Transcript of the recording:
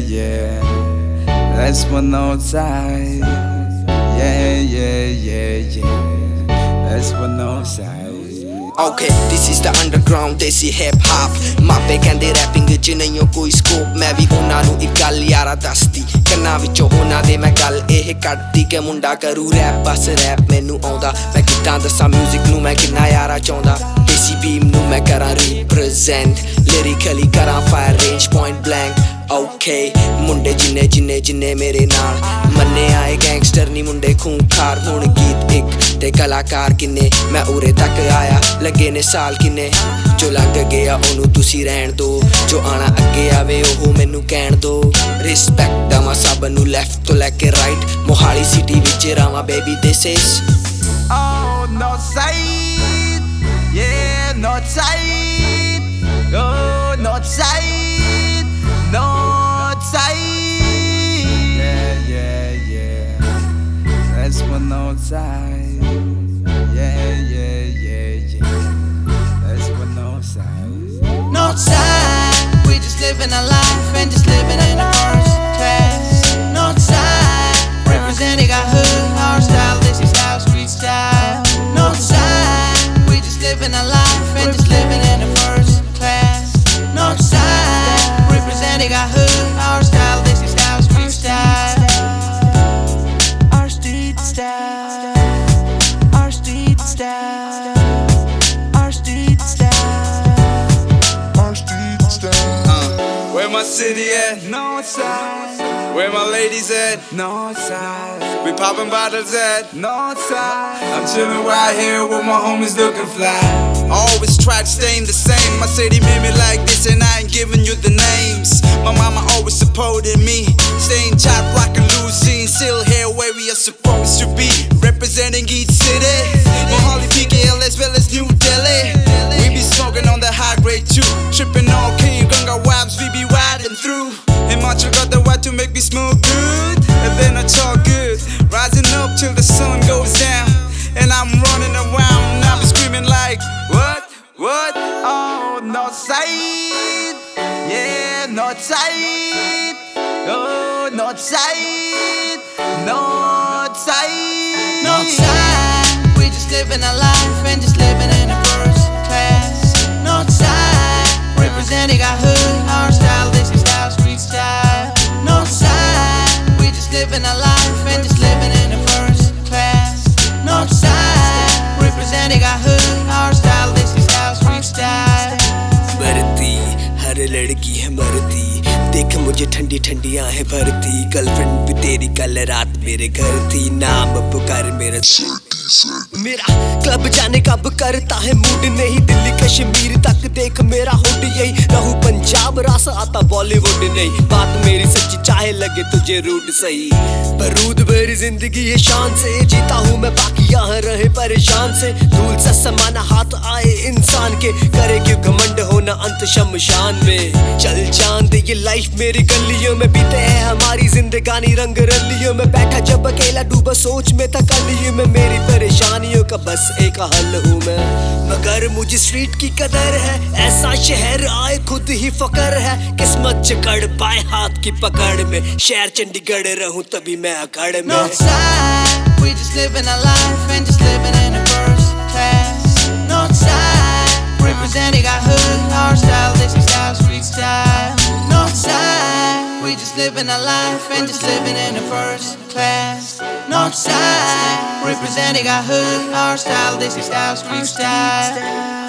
yeah. Let's one outside. Yeah, yeah, yeah, yeah. Let's one outside. Okay, this is the underground desi hip hop. मापे कहंदे wrapping च नहीं हो कोई scope मैं भी उन्हां नूं इक गल यारा दसदी कन्नां विचों उन्हां दे मैं गल इह कड्डदी कि मुंडा करू रैप बस रैप मैनू आउंदा मैं किद्दां दस्सां म्यूजिक नूं मैं किन्ना यारा चाहुंदा देसी बीम नूं मैं करां रिप्रेजेंट लिरिकली करां fire range point blank Okay, मुंडे जिन्ने जिन्ने जिन्ने मेरे नाल मन्ने आए गैंगस्टर नी मुंडे खूंखार हुण गीत इक ते कलाकार किन्ने मैं उरे तक आया लगे ने साल किन्ने जो लंघ गया ओनू तुसी रहन दो जो आना अगे आवे ओहो मैनू कहण दो रिस्पेक्ट दमा सब नू लेफ्ट तो लैके राइट मोहाली सिटी विच रावा baby this is Oh, north side, yeah, north side, oh, north side, north side, yeah, yeah, yeah. That's one outside, yeah, yeah, yeah, yeah. That's one outside. Northside, we just living our life and just living in a first class. Northside, representing our hood, our style, this is our street style. Northside, we just living our life and just living in a first class. Northside, representing our hood, our style, this is our street style. Our street style, our street style, our street style. Where my city at? North side. Where my ladies at? North side. We poppin' bottles at North side. I'm chillin' right here with my homies looking fly. I always try to stay the same. My city made me like this and I ain't giving you the names. My mama always supported me. Staying top, rockin' Lucine. Still here where we are supposed to be. Representing each city. Mohali, PKL as well as New Delhi. We be smoking on the high grade too. Tripping on King Gunga vibes, we be riding through. Himachal got the right to make me smoke good. And then I talk good. Rising up till the sun goes down. And I'm running around and I'm screaming like, what? What? Oh, north side. Yeah, north side. Oh, north side. North side. Northside, we just living our life and just living in a first class. Northside, representing our hood, our style, this is our street style. Northside, we just living our life and just living in a first class. Northside, representing our hood, our style, this is our street style. मरती हर लड़की है मरती देख मुझे ठंडी ठंडी आहें भरती गर्लफ्रेंड भी तेरी कल रात मेरे घर थी नाम पुकार मेरा मेरा क्लब जाने का अब करता है मूड नहीं दिल्ली कश्मीर तक देख मेरा हुड यही रहूं पंजाब रास आता बॉलीवुड नहीं बात मेरी सच्ची चाहे लगे तुझे रूड सही बरूद भरी जिंदगी है शान से जीता हूँ मैं बाकी यहाँ रहे परेशान से धूल सा समाना हाथ आए इंसान के करे क्यों घमंड होना अंत शमशान में चल चांद ये लाइफ मेरी गलियों में बीते है हमारी जिंदगानी रंग रलियों में बैठा जब अकेला डूबा सोच में था कलियों में मेरी परेशानियों का बस एक हल हूँ मैं मगर मुझे स्ट्रीट की कदर है ऐसा शहर आए खुद ही फकर है किस्मत जकड़ पाए हाथ की पकड़ में शहर चंडीगढ़ रहूं तभी मैं अकड़ में Northside, we just living our life and just living in a first class. Northside, representing our hood, our style, this is our street style. Northside, we just living our life and just living in a first class. Northside, representing our hood, our style, this is our street style.